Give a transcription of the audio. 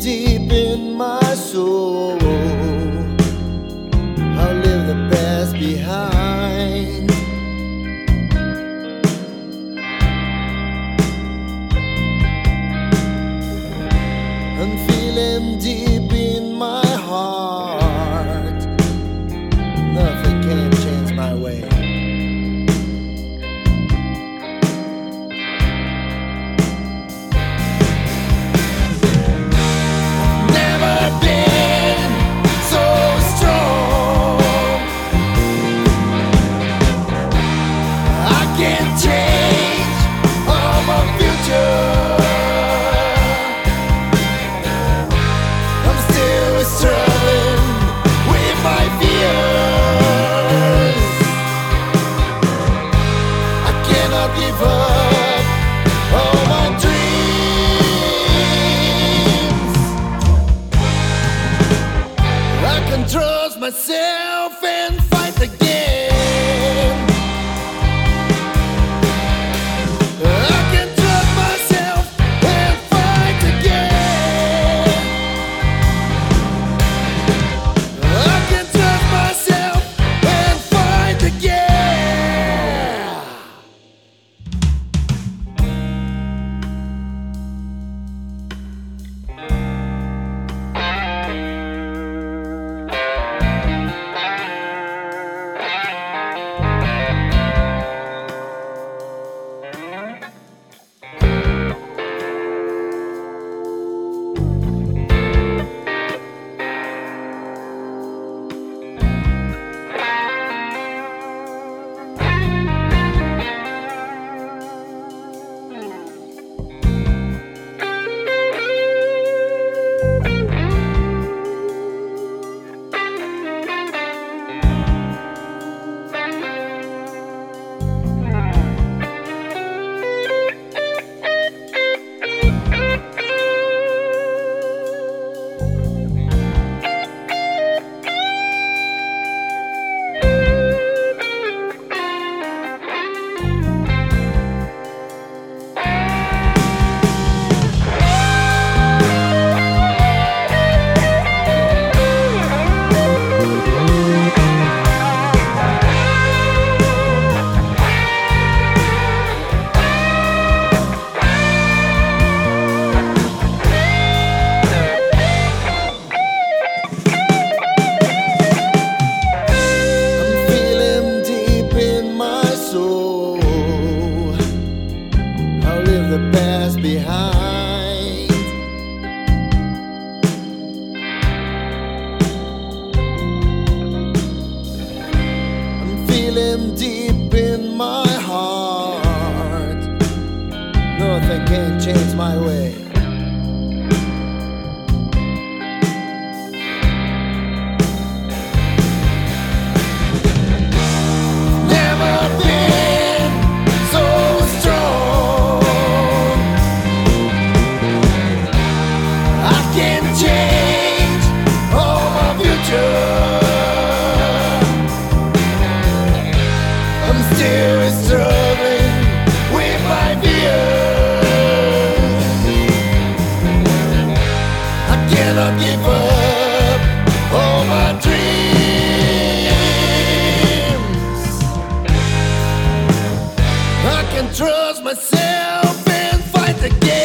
deep in my soul. I'll leave the past behind. I'm feeling deep in my heart. Nothing can change my way. Give up all my dreams. I can trust myself and fight again. I can trust myself and fight again. I can trust myself and fight again. The past behind. I'm feeling deep in my heart. Nothing can change my way. Still struggling with my fears. I cannot give up all my dreams. I can trust myself and fight again.